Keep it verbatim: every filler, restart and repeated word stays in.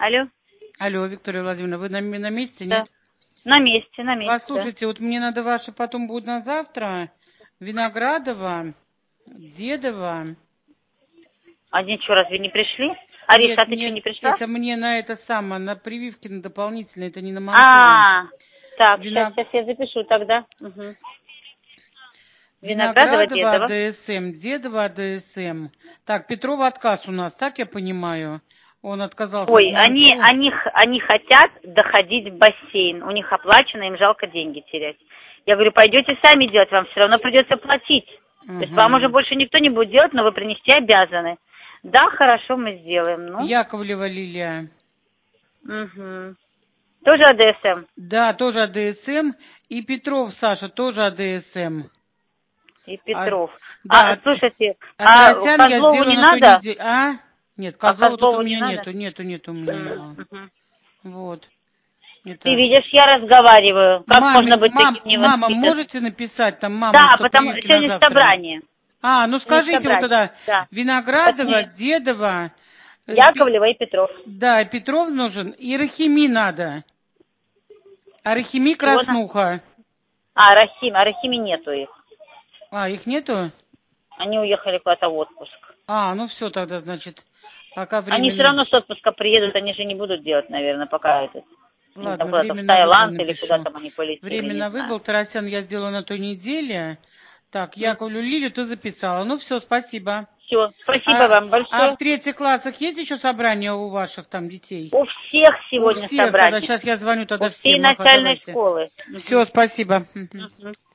Алло. Алло, Виктория Владимировна, вы на, на месте, Да. нет? На месте, на месте. Послушайте, вот мне надо ваши потом будет на завтра. Виноградова, Дедова. Они что, разве не пришли? Ариша, Нет, а ты нет, что, не пришла? это мне на это самое, на прививки, на дополнительные, это не на Мансуру. А, так, Виног... сейчас, сейчас я запишу тогда. Угу. Виноградова, Дедова. АДСМ, Дедова, АДСМ. Так, Петрова отказ у нас, так я понимаю? Он отказался Ой, от они, Мансуры. они, они хотят доходить в бассейн. У них оплачено, им жалко деньги терять. Я говорю, пойдете сами делать, вам все равно придется платить. Угу. То есть вам уже больше никто не будет делать, но вы принести обязаны. Да, хорошо, мы сделаем. Ну. Яковлева Лилия. Угу. Тоже АДСМ? Да, тоже АДСМ. И Петров Саша, тоже АДСМ. И Петров. А, а, да, слушайте, от а Росян я Козлову сделала не на той надо? неделе. А? Нет, А Козлова тут у Козлову не меня надо? нету, нету, нету у меня его. Угу. Вот. Это... Ты видишь, я разговариваю. Как Маме, можно быть мам, таким мама, невоспитанным? можете написать там мамам, Да, что потому прививки на сегодня завтра? собрание. А, ну Сегодня скажите вот собрание. тогда, Да. Виноградова, Посмотри. Дедова, э, Яковлева и Петров. Да, Петров нужен, и Рахими надо. А Рахими Краснуха. А, Рахим, а Рахими нету их. А, их нету? Они уехали куда-то в отпуск. А, ну все тогда, значит, пока временно... Они все равно с отпуска приедут, они же не будут делать, наверное, пока этот... Ладно, там куда-то в временно выбыл Таиланд или куда напишу. там они полетели, Временно не знаю. выбыл, Тарасян я сделала на той неделе. Так, Mm. Яковлю Лилию ты записала. Ну все, спасибо. Все, спасибо А, вам а большое. в третьих классах есть еще собрания у ваших там детей? У всех У сегодня всех, тогда собрание. сейчас я звоню тогда У всей всем. Ага, начальной давайте. школы. Все, Угу. спасибо. Угу.